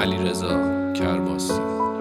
علیرضا کرباسی.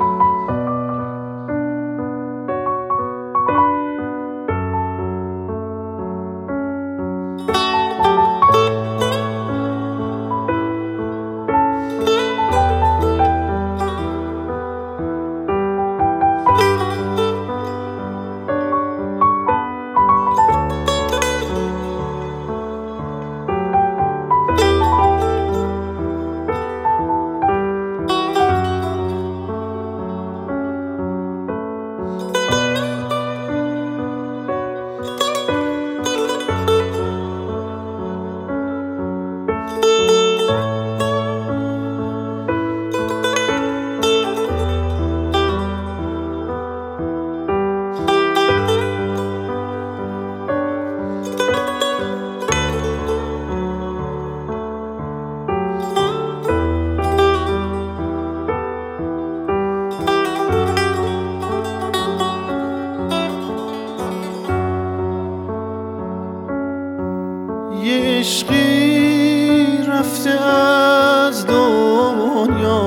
یه عشقی رفته از دنیا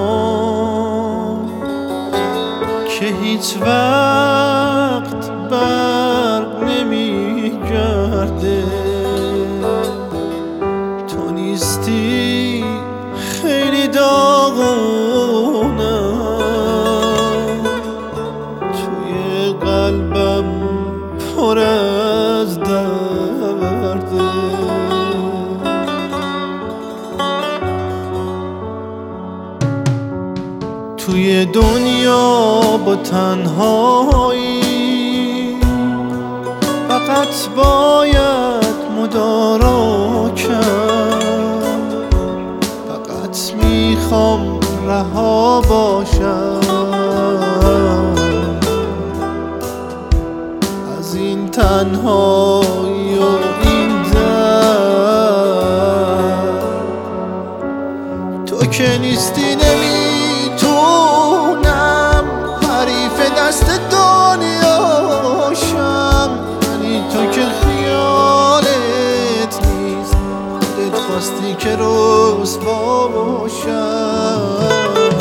که هیچ وقت بر نمیگرده. تو نیستی خیلی داغونم، توی قلبم پر از درده. توی دنیا با تنهایی فقط باید مدارا کرد. فقط میخوام رها باشم از این تنهایی و این درد. تو که نیستی نمیتونم حریف دست دنیاشم، یعنی تو که خیالت نیست، خودت خواستی که رسوا باشم.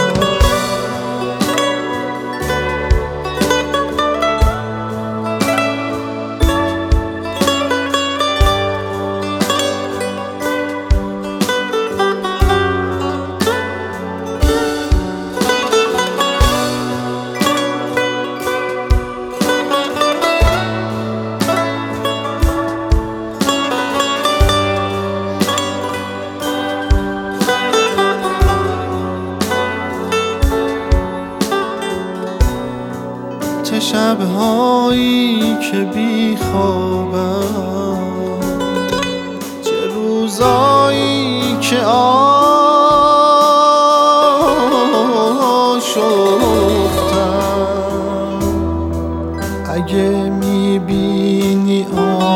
چه شب‌هایی که بی خوابم، چه روزایی که آشفتم. اگه میبینی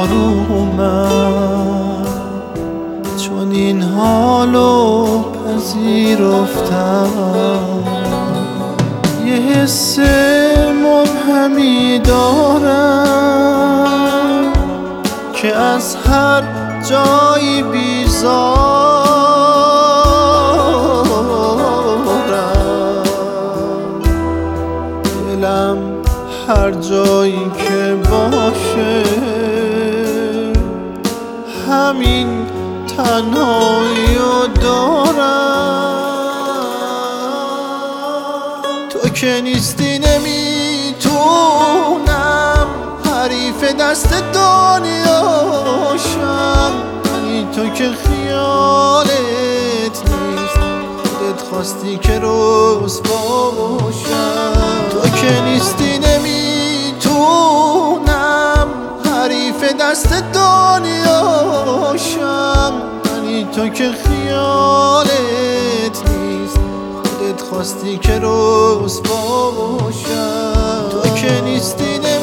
آرومم، چون این حالو پذیرفتم. یه حس مبهمی دارم که از هر جایی بیزارم. دلم هر جایی که باشه همین تنهاییو دارم. تو که نیستی نمیتونم حریف دست دنیاشم، یعنی تو که خیالت نیست، خودت خواستی که رسوا باشم. تو که نیستی نمیتونم حریف دست دنیاشم، یعنی تو که خیالت نیست، خواستی که رسوا باشم. تو که نیستی